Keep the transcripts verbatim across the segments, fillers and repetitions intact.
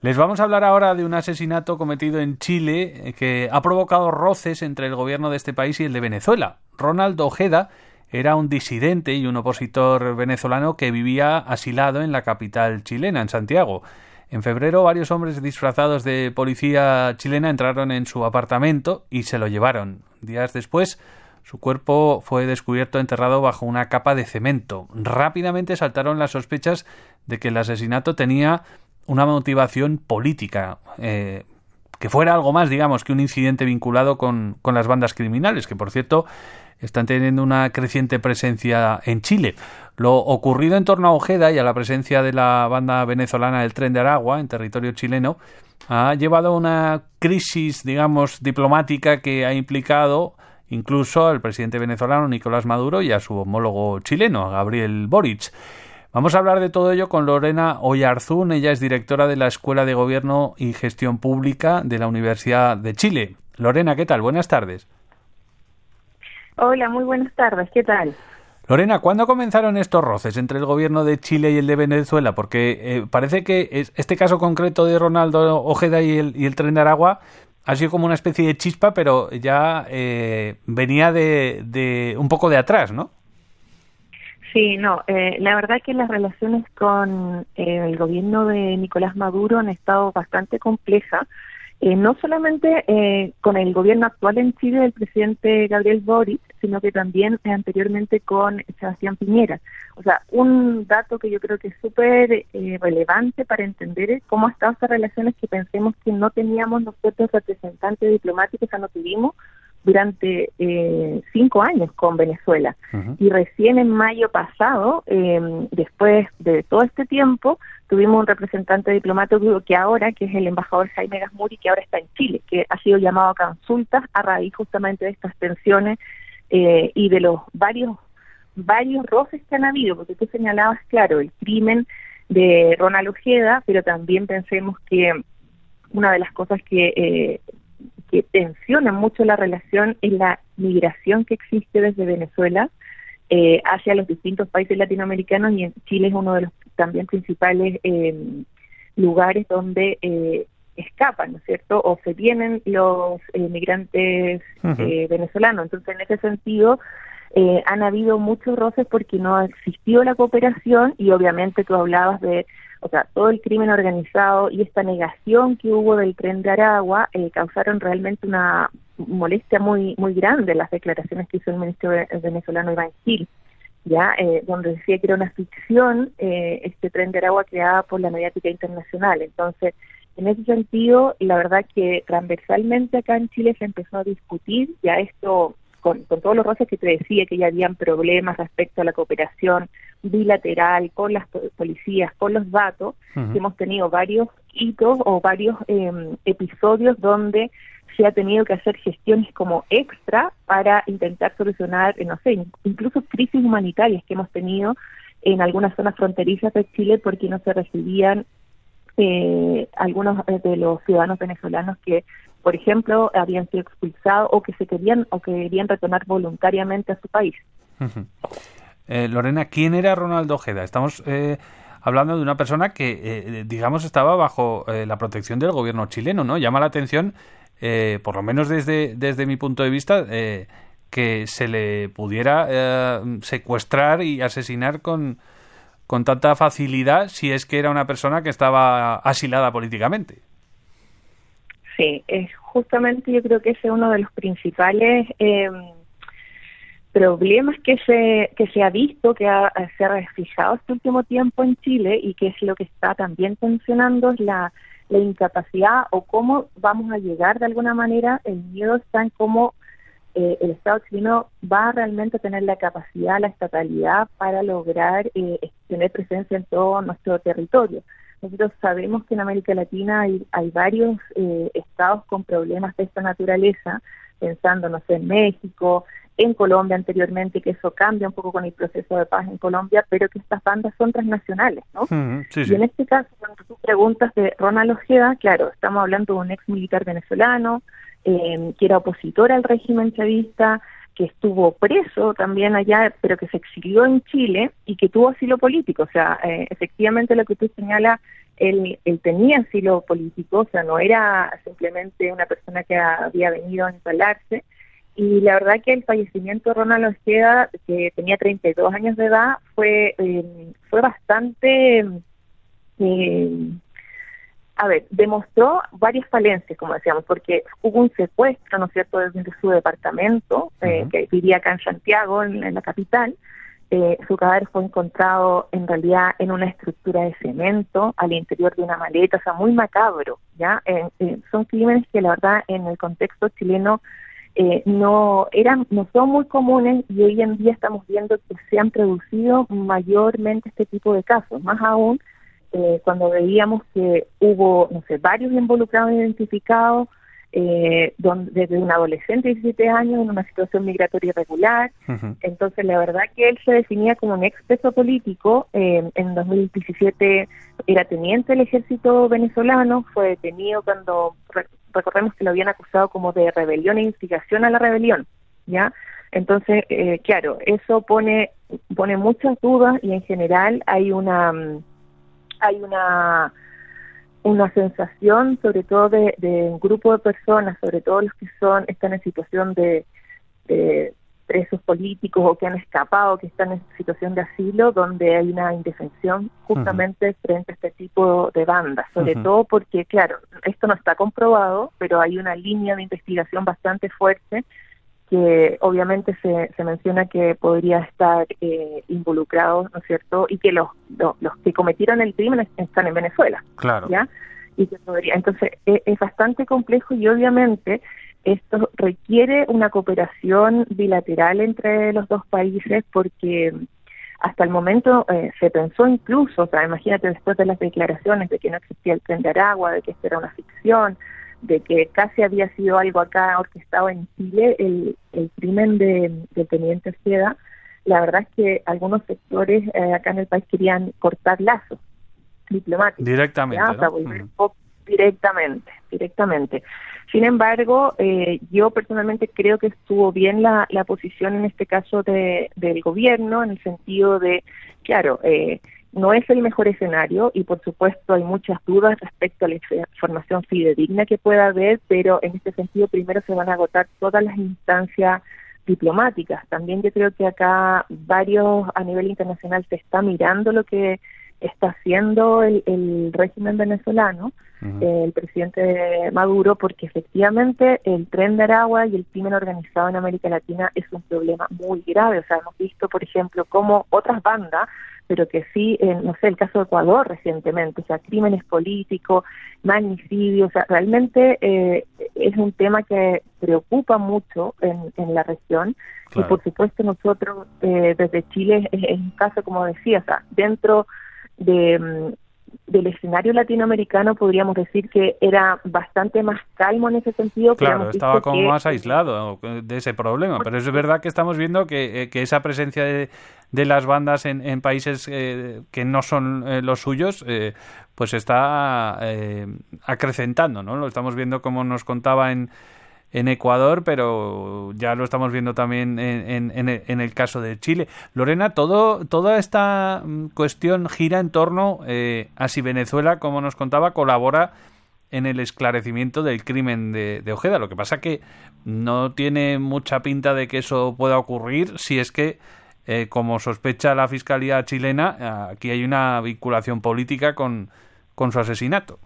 Les vamos a hablar ahora de un asesinato cometido en Chile eh, que ha provocado roces entre el gobierno de este país y el de Venezuela. Ronald Ojeda era un disidente y un opositor venezolano que vivía asilado en la capital chilena, en Santiago. En febrero, varios hombres disfrazados de policía chilena entraron en su apartamento y se lo llevaron. Días después, su cuerpo fue descubierto enterrado bajo una capa de cemento. Rápidamente saltaron las sospechas de que el asesinato tenía una motivación política, eh, que fuera algo más, digamos, que un incidente vinculado con, con las bandas criminales, que por cierto están teniendo una creciente presencia en Chile. Lo ocurrido en torno a Ojeda y a la presencia de la banda venezolana del Tren de Aragua en territorio chileno ha llevado a una crisis, digamos, diplomática que ha implicado incluso al presidente venezolano Nicolás Maduro y a su homólogo chileno, a Gabriel Boric. Vamos a hablar de todo ello con Lorena Oyarzún. Ella es directora de la Escuela de Gobierno y Gestión Pública de la Universidad de Chile. Lorena, ¿qué tal? Buenas tardes. Hola, muy buenas tardes. ¿Qué tal? Lorena, ¿cuándo comenzaron estos roces entre el gobierno de Chile y el de Venezuela? Porque eh, parece que es, este caso concreto de Ronaldo Ojeda y el, y el Tren de Aragua ha sido como una especie de chispa, pero ya eh, venía de, de un poco de atrás, ¿no? Sí, no, eh, la verdad que las relaciones con eh, el gobierno de Nicolás Maduro han estado bastante complejas, eh, no solamente eh, con el gobierno actual en Chile del presidente Gabriel Boric, sino que también eh, anteriormente con Sebastián Piñera. O sea, un dato que yo creo que es súper eh, relevante para entender cómo han estado estas relaciones que pensemos que no teníamos nosotros representantes diplomáticos, o sea, no tuvimos durante eh, cinco años con Venezuela. Uh-huh. Y recién en mayo pasado, eh, después de todo este tiempo, tuvimos un representante diplomático que ahora, que es el embajador Jaime Gasmuri, que ahora está en Chile, que ha sido llamado a consultas a raíz justamente de estas tensiones eh, y de los varios varios roces que han habido, porque tú señalabas, claro, el crimen de Ronald Ojeda, pero también pensemos que una de las cosas que eh, que tensiona mucho la relación es la migración que existe desde Venezuela eh, hacia los distintos países latinoamericanos, y en Chile es uno de los también principales eh, lugares donde eh, escapan, ¿no es cierto?, o se vienen los eh, migrantes uh-huh. eh, venezolanos. Entonces, en ese sentido, eh, han habido muchos roces porque no ha existido la cooperación, y obviamente tú hablabas de, o sea, todo el crimen organizado y esta negación que hubo del Tren de Aragua eh, causaron realmente una molestia muy muy grande las declaraciones que hizo el ministro venezolano Iván Gil, ya eh, donde decía que era una ficción eh, este Tren de Aragua creada por la mediática internacional. Entonces, en ese sentido, la verdad que transversalmente acá en Chile se empezó a discutir ya esto con, con todos los roces que te decía, que ya habían problemas respecto a la cooperación bilateral con las policías, con los datos. Uh-huh. Que hemos tenido varios hitos o varios eh, episodios donde se ha tenido que hacer gestiones como extra para intentar solucionar, eh, no sé, incluso crisis humanitarias que hemos tenido en algunas zonas fronterizas de Chile porque no se recibían eh, algunos de los ciudadanos venezolanos que, por ejemplo, habían sido expulsados o que se querían o que querían retornar voluntariamente a su país. Uh-huh. Eh, Lorena, ¿quién era Ronaldo Ojeda? Estamos eh, hablando de una persona que, eh, digamos, estaba bajo eh, la protección del gobierno chileno, ¿no? Llama la atención, eh, por lo menos desde, desde mi punto de vista, eh, que se le pudiera eh, secuestrar y asesinar con, con tanta facilidad si es que era una persona que estaba asilada políticamente. Sí, es justamente yo creo que ese es uno de los principales eh, problemas que se que se ha visto, que ha, se ha reflejado este último tiempo en Chile, y que es lo que está también tensionando es la, la incapacidad o cómo vamos a llegar de alguna manera. El miedo está en cómo eh, el Estado chileno va realmente a tener la capacidad, la estatalidad para lograr eh, tener presencia en todo nuestro territorio. Nosotros sabemos que en América Latina hay, hay varios eh, estados con problemas de esta naturaleza, pensando, no sé, en México, en Colombia anteriormente, que eso cambia un poco con el proceso de paz en Colombia, pero que estas bandas son transnacionales, ¿no? Mm, sí, sí. Y en este caso, cuando tú preguntas de Ronald Ojeda, claro, estamos hablando de un ex militar venezolano, eh, que era opositor al régimen chavista, que estuvo preso también allá, pero que se exilió en Chile y que tuvo asilo político. O sea, eh, efectivamente lo que tú señalas él, él tenía asilo político, o sea, no era simplemente una persona que había venido a instalarse. Y la verdad que el fallecimiento de Ronald Ojeda, que tenía treinta y dos años de edad, fue, eh, fue bastante... Eh, a ver, demostró varias falencias, como decíamos, porque hubo un secuestro, ¿no es cierto?, desde su departamento, eh, uh-huh. que vivía acá en Santiago, en, en la capital. Eh, su cadáver fue encontrado en realidad en una estructura de cemento al interior de una maleta, o sea, muy macabro, ¿ya? Eh, eh, son crímenes que la verdad en el contexto chileno eh, no eran, no son muy comunes, y hoy en día estamos viendo que se han producido mayormente este tipo de casos, más aún Eh, cuando veíamos que hubo, no sé, varios involucrados identificados, eh, donde, desde un adolescente de diecisiete años en una situación migratoria irregular. Uh-huh. Entonces, la verdad que él se definía como un expreso político. Eh, en dos mil diecisiete era teniente del ejército venezolano, fue detenido cuando, re- recordemos que lo habían acusado como de rebelión e instigación a la rebelión, ¿ya? Entonces, eh, claro, eso pone, pone muchas dudas, y en general hay una... hay una una sensación, sobre todo de, de un grupo de personas, sobre todo los que son están en situación de, de presos políticos o que han escapado, que están en situación de asilo, donde hay una indefensión justamente uh-huh. frente a este tipo de bandas, sobre uh-huh. todo porque, claro, esto no está comprobado, pero hay una línea de investigación bastante fuerte que obviamente se, se menciona que podría estar eh, involucrados, ¿no es cierto?, y que los, los los que cometieron el crimen están en Venezuela, claro, ¿ya? Y que podría, entonces es, es bastante complejo, y obviamente esto requiere una cooperación bilateral entre los dos países, porque hasta el momento eh, se pensó incluso, o sea, imagínate, después de las declaraciones de que no existía el Tren de Aragua, de que esto era una ficción, de que casi había sido algo acá orquestado en Chile, el, el crimen de, del teniente Ojeda, la verdad es que algunos sectores eh, acá en el país querían cortar lazos diplomáticos. Directamente, ¿no? O sea, volver uh-huh. directamente, directamente. Sin embargo, eh, yo personalmente creo que estuvo bien la, la posición en este caso de, del gobierno, en el sentido de, claro, eh, no es el mejor escenario, y por supuesto hay muchas dudas respecto a la información fidedigna que pueda haber, pero en este sentido primero se van a agotar todas las instancias diplomáticas. También yo creo que acá varios a nivel internacional se está mirando lo que está haciendo el, el régimen venezolano, uh-huh. eh, el presidente Maduro, porque efectivamente el Tren de Aragua y el crimen organizado en América Latina es un problema muy grave. O sea, hemos visto, por ejemplo, cómo otras bandas, pero que sí, eh, no sé, el caso de Ecuador recientemente, o sea, crímenes políticos, magnicidios, o sea, realmente eh, es un tema que preocupa mucho en, en la región, claro. Y por supuesto nosotros eh, desde Chile es, es un caso, como decía, o sea, dentro de del escenario latinoamericano podríamos decir que era bastante más calmo en ese sentido. Claro, estaba como que... más aislado de ese problema, pero es verdad que estamos viendo que, que esa presencia de, de las bandas en, en países eh, que no son eh, los suyos, eh, pues está eh, acrecentando, ¿no? Lo estamos viendo, como nos contaba, en en Ecuador, pero ya lo estamos viendo también en, en, en el caso de Chile. Lorena, todo toda esta cuestión gira en torno eh, a si Venezuela, como nos contaba, colabora en el esclarecimiento del crimen de, de Ojeda. Lo que pasa que no tiene mucha pinta de que eso pueda ocurrir si es que, eh, como sospecha la Fiscalía chilena, aquí hay una vinculación política con, con su asesinato.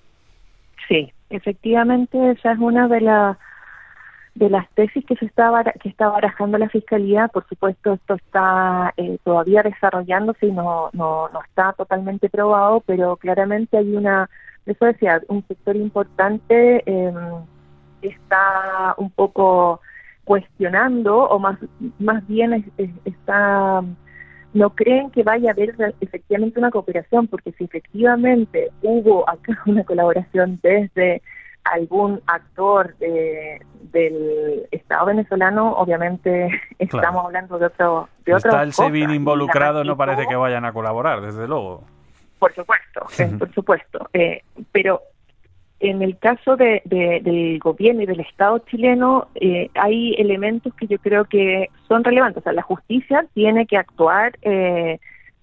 Sí, efectivamente esa es una de las de las tesis que se está que está barajando la Fiscalía. Por supuesto, esto está eh, todavía desarrollándose y no, no no está totalmente probado, pero claramente hay una, eso decía, un sector importante eh, está un poco cuestionando, o más más bien es, es, está no creen que vaya a haber efectivamente una cooperación, porque si efectivamente hubo acá una colaboración desde algún actor de, del Estado venezolano, obviamente estamos claro. hablando de otro de otro está el SEBIN involucrado, no parece que vayan a colaborar, desde luego. Por supuesto, uh-huh. por supuesto, eh, pero en el caso de, de, del gobierno y del Estado chileno eh, hay elementos que yo creo que son relevantes. O sea, la justicia tiene que actuar eh,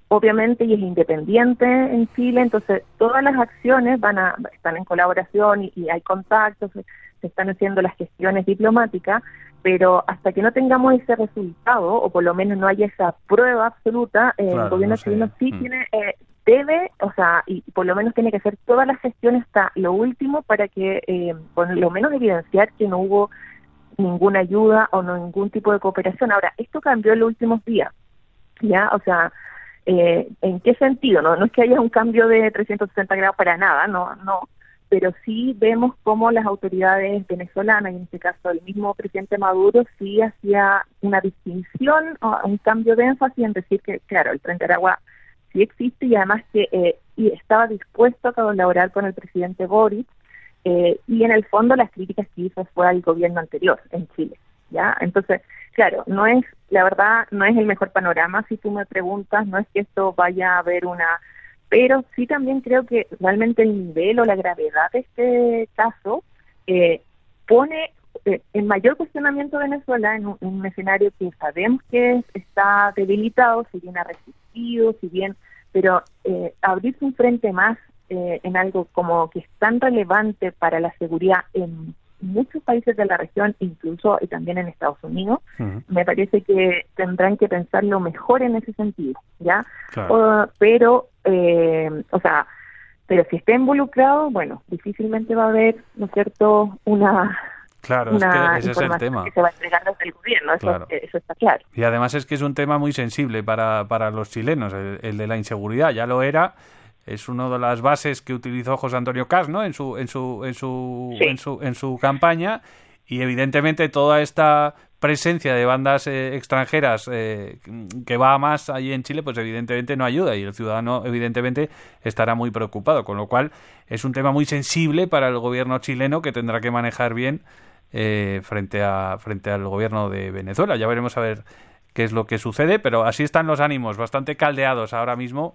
obviamente, y es independiente en Chile, entonces todas las acciones van a están en colaboración y, y hay contactos, se, se están haciendo las gestiones diplomáticas, pero hasta que no tengamos ese resultado, o por lo menos no haya esa prueba absoluta, eh, claro, el gobierno no chileno sí mm. tiene, eh, debe, o sea, y por lo menos tiene que hacer todas las gestiones hasta lo último para que, eh, por lo menos evidenciar que no hubo ninguna ayuda o no ningún tipo de cooperación. Ahora, esto cambió en los últimos días, ¿ya? O sea, eh, ¿en qué sentido? No, no es que haya un cambio de trescientos sesenta grados para nada, no, no, pero sí vemos cómo las autoridades venezolanas, y en este caso el mismo presidente Maduro, sí hacía una distinción o un cambio de énfasis en decir que, claro, el Tren de Aragua sí existe y además que eh, y estaba dispuesto a colaborar con el presidente Boric, eh, y en el fondo las críticas que hizo fue al gobierno anterior en Chile, ¿ya? Entonces, claro, no es, la verdad, no es el mejor panorama, si tú me preguntas, no es que esto vaya a haber una... Pero sí también creo que realmente el nivel o la gravedad de este caso eh, pone eh, en mayor cuestionamiento a Venezuela en un, en un escenario que sabemos que está debilitado, si bien ha resistido, si bien, pero eh, abrirse un frente más eh, en algo como que es tan relevante para la seguridad en muchos países de la región, incluso y también en Estados Unidos, uh-huh. me parece que tendrán que pensarlo mejor en ese sentido, ¿ya? Claro. Uh, pero, eh, o sea, pero si está involucrado, bueno, difícilmente va a haber, ¿no es cierto?, una... Claro, una es que ese es el tema. Que se va a entregar desde el gobierno, eso, claro. eso está claro. Y además es que es un tema muy sensible para, para los chilenos, el, el de la inseguridad, ya lo era. Es una de las bases que utilizó José Antonio Caz, ¿no? En su en su en su sí. en su en su campaña, y evidentemente toda esta presencia de bandas eh, extranjeras eh, que va a más allí en Chile, pues evidentemente no ayuda, y el ciudadano evidentemente estará muy preocupado, con lo cual es un tema muy sensible para el gobierno chileno que tendrá que manejar bien eh, frente a frente al gobierno de Venezuela. Ya veremos a ver qué es lo que sucede, pero así están los ánimos, bastante caldeados ahora mismo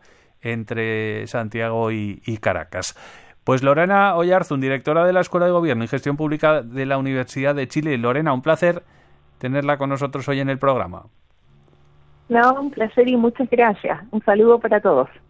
entre Santiago y, y Caracas. Pues Lorena Oyarzún, directora de la Escuela de Gobierno y Gestión Pública de la Universidad de Chile. Lorena, un placer tenerla con nosotros hoy en el programa. No, un placer y muchas gracias. Un saludo para todos.